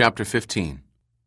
Chapter 15.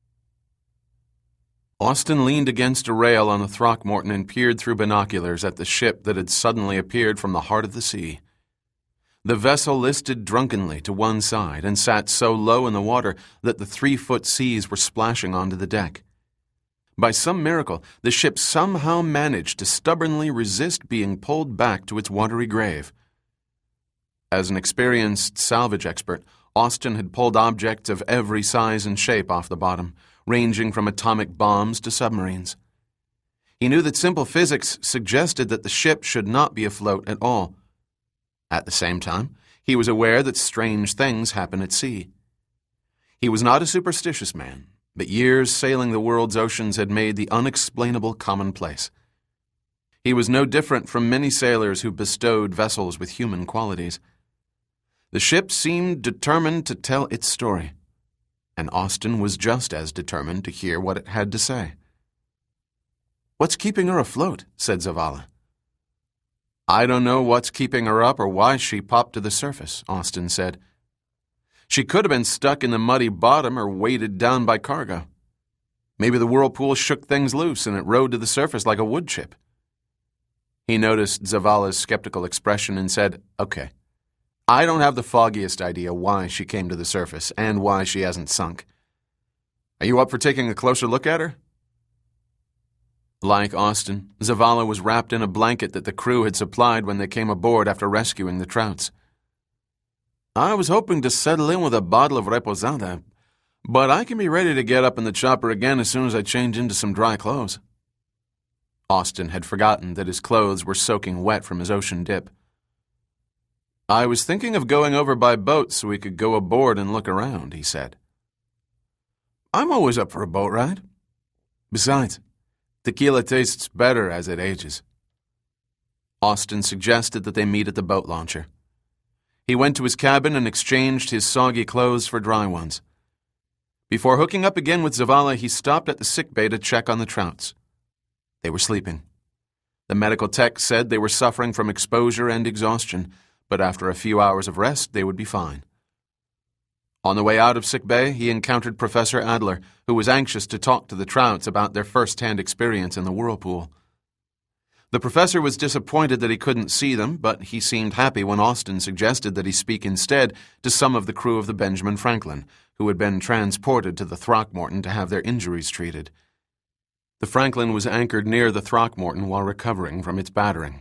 Austin leaned against a rail on the Throckmorton and peered through binoculars at the ship that had suddenly appeared from the heart of the sea. The vessel listed drunkenly to one side and sat so low in the water that the 3-foot seas were splashing onto the deck. By some miracle, the ship somehow managed to stubbornly resist being pulled back to its watery grave. As an experienced salvage expert, Austin had pulled objects of every size and shape off the bottom, ranging from atomic bombs to submarines. He knew that simple physics suggested that the ship should not be afloat at all. At the same time, he was aware that strange things happen at sea. He was not a superstitious man, but years sailing the world's oceans had made the unexplainable commonplace. He was no different from many sailors who bestowed vessels with human qualities. The ship seemed determined to tell its story, and Austin was just as determined to hear what it had to say. "What's keeping her afloat?" said Zavala. "I don't know what's keeping her up or why she popped to the surface," Austin said. "She could have been stuck in the muddy bottom or weighted down by cargo. Maybe the whirlpool shook things loose and it rode to the surface like a wood chip." He noticed Zavala's skeptical expression and said, "Okay, I don't have the foggiest idea why she came to the surface and why she hasn't sunk. Are you up for taking a closer look at her?" Like Austin, Zavala was wrapped in a blanket that the crew had supplied when they came aboard after rescuing the trouts. "I was hoping to settle in with a bottle of reposada, but I can be ready to get up in the chopper again as soon as I change into some dry clothes." Austin had forgotten that his clothes were soaking wet from his ocean dip. "I was thinking of going over by boat so we could go aboard and look around," he said. "I'm always up for a boat ride. Besides, tequila tastes better as it ages." Austin suggested that they meet at the boat launcher. He went to his cabin and exchanged his soggy clothes for dry ones. Before hooking up again with Zavala, he stopped at the sickbay to check on the trouts. They were sleeping. The medical tech said they were suffering from exposure and exhaustion, but after a few hours of rest, they would be fine. On the way out of sickbay, he encountered Professor Adler, who was anxious to talk to the trouts about their first-hand experience in the whirlpool. The professor was disappointed that he couldn't see them, but he seemed happy when Austin suggested that he speak instead to some of the crew of the Benjamin Franklin, who had been transported to the Throckmorton to have their injuries treated. The Franklin was anchored near the Throckmorton while recovering from its battering.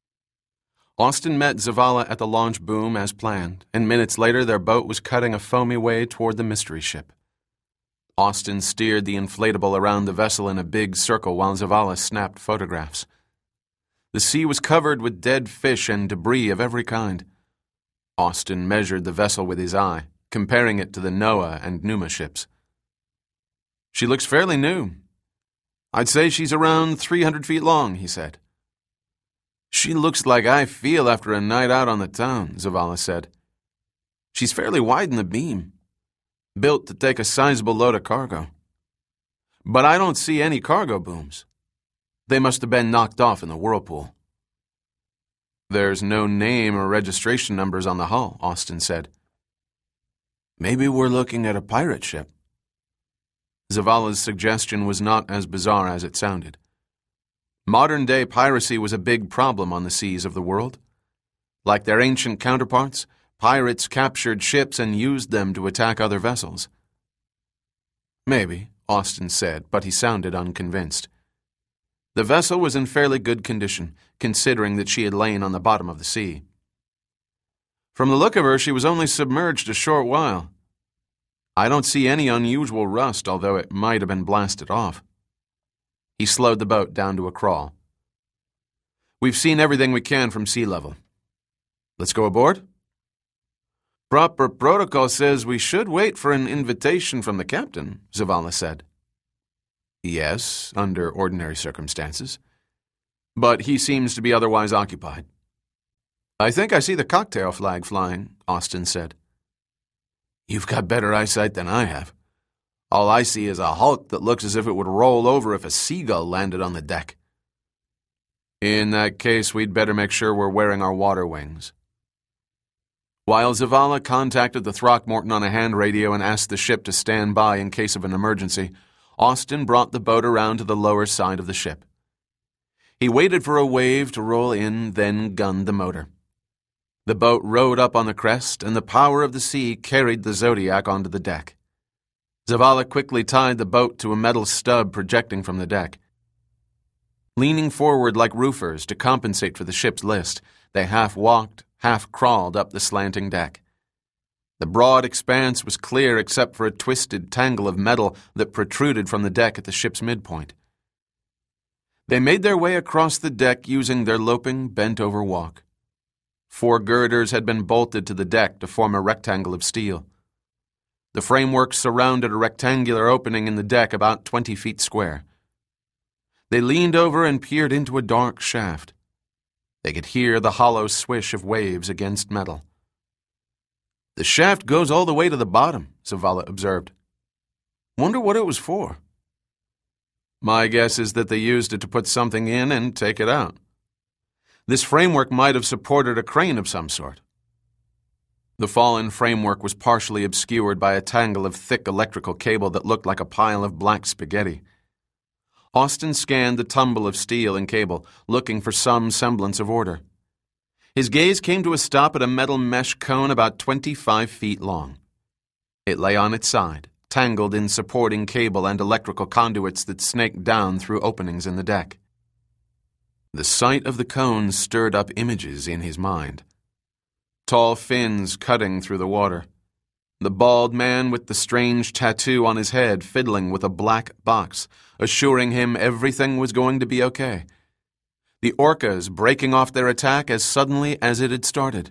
Austin met Zavala at the launch boom as planned, and minutes later their boat was cutting a foamy way toward the mystery ship. Austin steered the inflatable around the vessel in a big circle while Zavala snapped photographs. The sea was covered with dead fish and debris of every kind. Austin measured the vessel with his eye, comparing it to the Noah and Numa ships. "She looks fairly new. I'd say she's around 300 feet long," he said. "She looks like I feel after a night out on the town," Zavala said. "She's fairly wide in the beam, built to take a sizable load of cargo. But I don't see any cargo booms. They must have been knocked off in the whirlpool." "There's no name or registration numbers on the hull," Austin said. "Maybe we're looking at a pirate ship." Zavala's suggestion was not as bizarre as it sounded. Modern-day piracy was a big problem on the seas of the world. Like their ancient counterparts, pirates captured ships and used them to attack other vessels. "Maybe," Austin said, but he sounded unconvinced. The vessel was in fairly good condition, considering that she had lain on the bottom of the sea. "From the look of her, she was only submerged a short while. I don't see any unusual rust, although it might have been blasted off." He slowed the boat down to a crawl. "We've seen everything we can from sea level. Let's go aboard?" "Proper protocol says we should wait for an invitation from the captain," Zavala said. "Yes, under ordinary circumstances. But he seems to be otherwise occupied." "I think I see the cocktail flag flying," Austin said. "You've got better eyesight than I have. All I see is a hulk that looks as if it would roll over if a seagull landed on the deck." "In that case, we'd better make sure we're wearing our water wings." While Zavala contacted the Throckmorton on a hand radio and asked the ship to stand by in case of an emergency, Austin brought the boat around to the lower side of the ship. He waited for a wave to roll in, then gunned the motor. The boat rode up on the crest, and the power of the sea carried the Zodiac onto the deck. Zavala quickly tied the boat to a metal stub projecting from the deck. Leaning forward like roofers to compensate for the ship's list, they half walked, half crawled up the slanting deck. The broad expanse was clear except for a twisted tangle of metal that protruded from the deck at the ship's midpoint. They made their way across the deck using their loping, bent-over walk. 4 girders had been bolted to the deck to form a rectangle of steel. The framework surrounded a rectangular opening in the deck about 20 feet square. They leaned over and peered into a dark shaft. They could hear the hollow swish of waves against metal. "The shaft goes all the way to the bottom," Zavala observed. "Wonder what it was for." "My guess is that they used it to put something in and take it out. This framework might have supported a crane of some sort." The fallen framework was partially obscured by a tangle of thick electrical cable that looked like a pile of black spaghetti. Austin scanned the tumble of steel and cable, looking for some semblance of order. His gaze came to a stop at a metal mesh cone about 25 feet long. It lay on its side, tangled in supporting cable and electrical conduits that snaked down through openings in the deck. The sight of the cone stirred up images in his mind. Tall fins cutting through the water. The bald man with the strange tattoo on his head fiddling with a black box, assuring him everything was going to be okay. The orcas breaking off their attack as suddenly as it had started.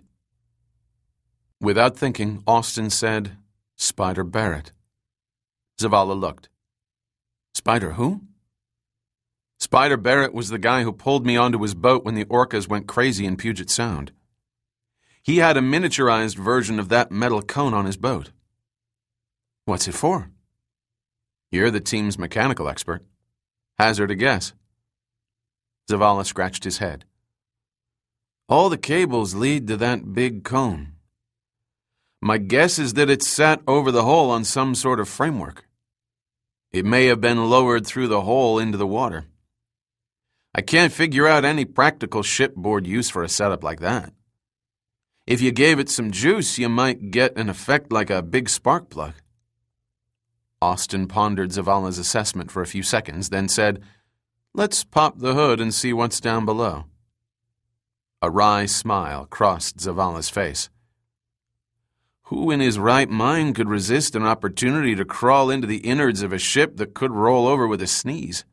Without thinking, Austin said, "Spider Barrett." Zavala looked. "Spider who?" "Spider Barrett was the guy who pulled me onto his boat when the orcas went crazy in Puget Sound. He had a miniaturized version of that metal cone on his boat." "What's it for?" "You're the team's mechanical expert. Hazard a guess." Zavala scratched his head. "All the cables lead to that big cone. My guess is that it sat over the hole on some sort of framework. It may have been lowered through the hole into the water. I can't figure out any practical shipboard use for a setup like that. If you gave it some juice, you might get an effect like a big spark plug." Austin pondered Zavala's assessment for a few seconds, then said, "Let's pop the hood and see what's down below." A wry smile crossed Zavala's face. Who in his right mind could resist an opportunity to crawl into the innards of a ship that could roll over with a sneeze?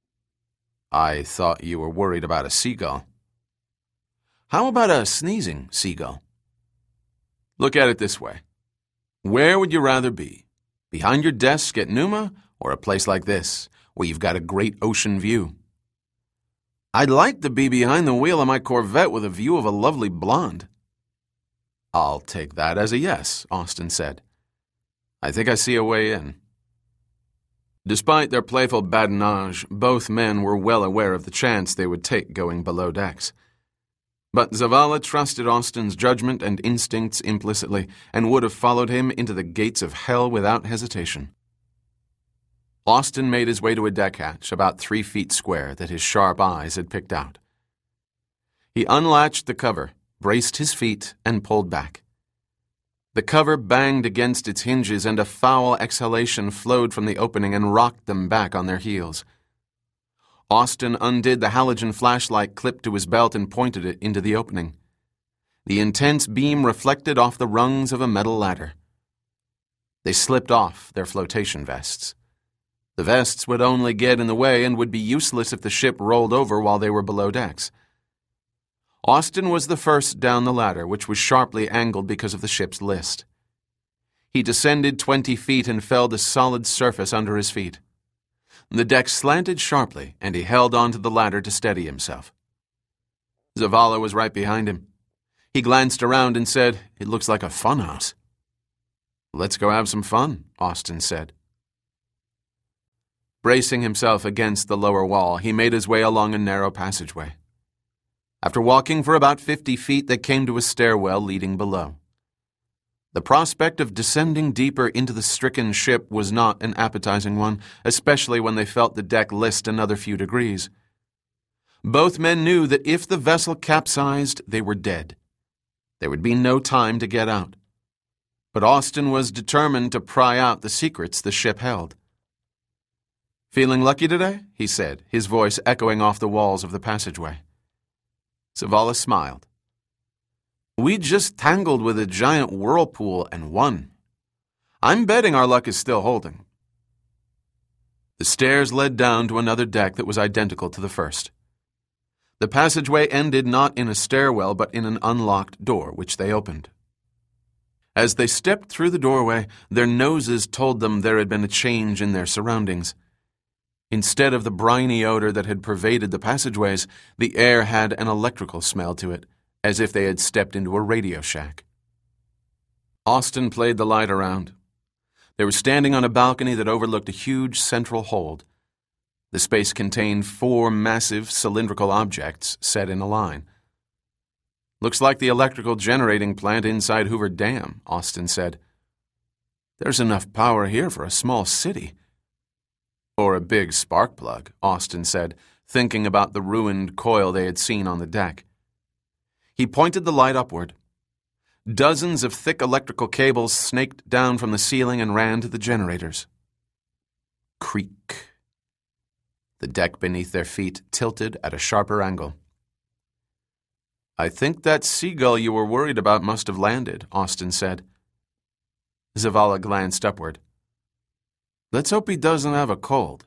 "I thought you were worried about a seagull." "How about a sneezing seagull?" "Look at it this way. Where would you rather be? Behind your desk at Numa or a place like this, where you've got a great ocean view?" "I'd like to be behind the wheel of my Corvette with a view of a lovely blonde." "I'll take that as a yes," Austin said. "I think I see a way in." Despite their playful badinage, both men were well aware of the chance they would take going below decks. But Zavala trusted Austin's judgment and instincts implicitly and would have followed him into the gates of hell without hesitation. Austin made his way to a deck hatch about 3 feet square that his sharp eyes had picked out. He unlatched the cover, braced his feet, and pulled back. The cover banged against its hinges and a foul exhalation flowed from the opening and rocked them back on their heels. Austin undid the halogen flashlight clipped to his belt and pointed it into the opening. The intense beam reflected off the rungs of a metal ladder. They slipped off their flotation vests. The vests would only get in the way and would be useless if the ship rolled over while they were below decks. Austin was the first down the ladder, which was sharply angled because of the ship's list. He descended 20 feet and fell to solid surface under his feet. The deck slanted sharply, and he held onto the ladder to steady himself. Zavala was right behind him. He glanced around and said, "It looks like a funhouse." "Let's go have some fun," Austin said. Bracing himself against the lower wall, he made his way along a narrow passageway. After walking for about 50 feet, they came to a stairwell leading below. The prospect of descending deeper into the stricken ship was not an appetizing one, especially when they felt the deck list another few degrees. Both men knew that if the vessel capsized, they were dead. There would be no time to get out. But Austin was determined to pry out the secrets the ship held. "Feeling lucky today?" he said, his voice echoing off the walls of the passageway. Zavala smiled. "We just tangled with a giant whirlpool and won. I'm betting our luck is still holding." The stairs led down to another deck that was identical to the first. The passageway ended not in a stairwell but in an unlocked door, which they opened. As they stepped through the doorway, their noses told them there had been a change in their surroundings. Instead of the briny odor that had pervaded the passageways, the air had an electrical smell to it, as if they had stepped into a radio shack. Austin played the light around. They were standing on a balcony that overlooked a huge central hold. The space contained 4 massive cylindrical objects set in a line. "Looks like the electrical generating plant inside Hoover Dam," Austin said. "There's enough power here for a small city." "Or a big spark plug," Austin said, thinking about the ruined coil they had seen on the deck. He pointed the light upward. Dozens of thick electrical cables snaked down from the ceiling and ran to the generators. Creak. The deck beneath their feet tilted at a sharper angle. "I think that seagull you were worried about must have landed," Austin said. Zavala glanced upward. "Let's hope he doesn't have a cold."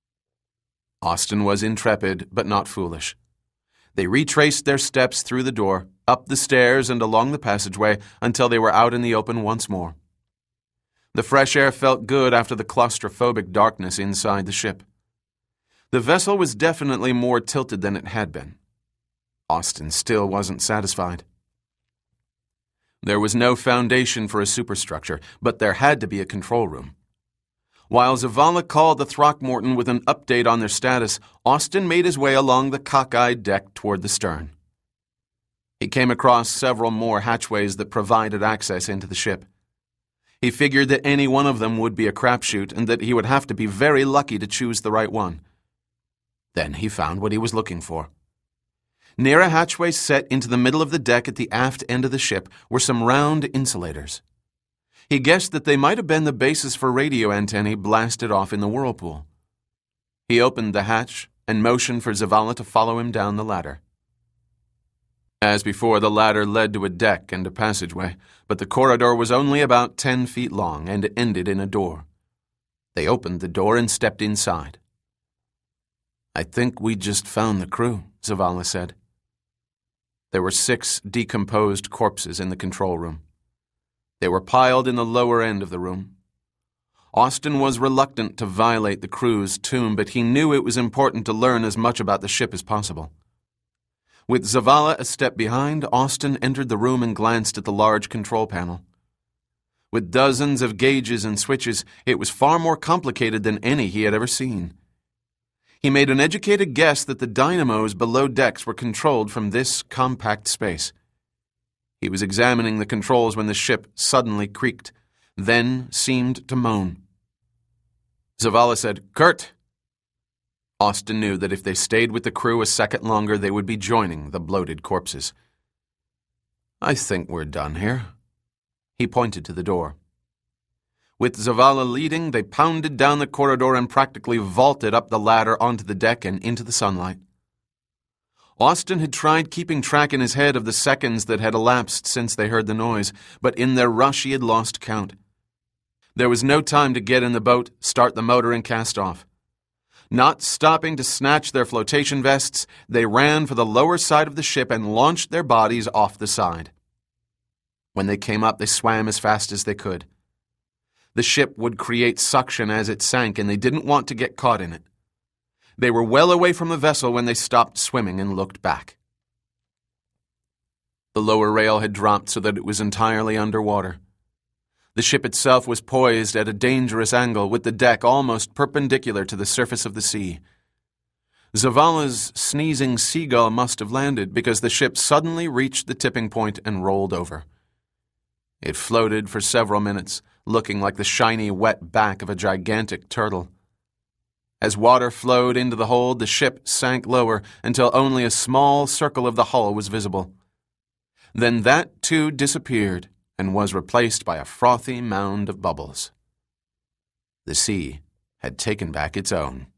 Austin was intrepid, but not foolish. They retraced their steps through the door, up the stairs and along the passageway until they were out in the open once more. The fresh air felt good after the claustrophobic darkness inside the ship. The vessel was definitely more tilted than it had been. Austin still wasn't satisfied. There was no foundation for a superstructure, but there had to be a control room. While Zavala called the Throckmorton with an update on their status, Austin made his way along the cockeyed deck toward the stern. He came across several more hatchways that provided access into the ship. He figured that any one of them would be a crapshoot and that he would have to be very lucky to choose the right one. Then he found what he was looking for. Near a hatchway set into the middle of the deck at the aft end of the ship were some round insulators. He guessed that they might have been the basis for radio antennae blasted off in the whirlpool. He opened the hatch and motioned for Zavala to follow him down the ladder. As before, the ladder led to a deck and a passageway, but the corridor was only about 10 feet long and ended in a door. They opened the door and stepped inside. "I think we just found the crew," Zavala said. There were 6 decomposed corpses in the control room. They were piled in the lower end of the room. Austin was reluctant to violate the crew's tomb, but he knew it was important to learn as much about the ship as possible. With Zavala a step behind, Austin entered the room and glanced at the large control panel. With dozens of gauges and switches, it was far more complicated than any he had ever seen. He made an educated guess that the dynamos below decks were controlled from this compact space. He was examining the controls when the ship suddenly creaked, then seemed to moan. Zavala said, "Kurt!" Austin knew that if they stayed with the crew a second longer, they would be joining the bloated corpses. "I think we're done here." He pointed to the door. With Zavala leading, they pounded down the corridor and practically vaulted up the ladder onto the deck and into the sunlight. Austin had tried keeping track in his head of the seconds that had elapsed since they heard the noise, but in their rush he had lost count. There was no time to get in the boat, start the motor, and cast off. Not stopping to snatch their flotation vests, they ran for the lower side of the ship and launched their bodies off the side. When they came up, they swam as fast as they could. The ship would create suction as it sank, and they didn't want to get caught in it. They were well away from the vessel when they stopped swimming and looked back. The lower rail had dropped so that it was entirely underwater. The ship itself was poised at a dangerous angle, with the deck almost perpendicular to the surface of the sea. Zavala's sneezing seagull must have landed because the ship suddenly reached the tipping point and rolled over. It floated for several minutes, looking like the shiny, wet back of a gigantic turtle. As water flowed into the hold, the ship sank lower until only a small circle of the hull was visible. Then that too disappeared and was replaced by a frothy mound of bubbles. The sea had taken back its own.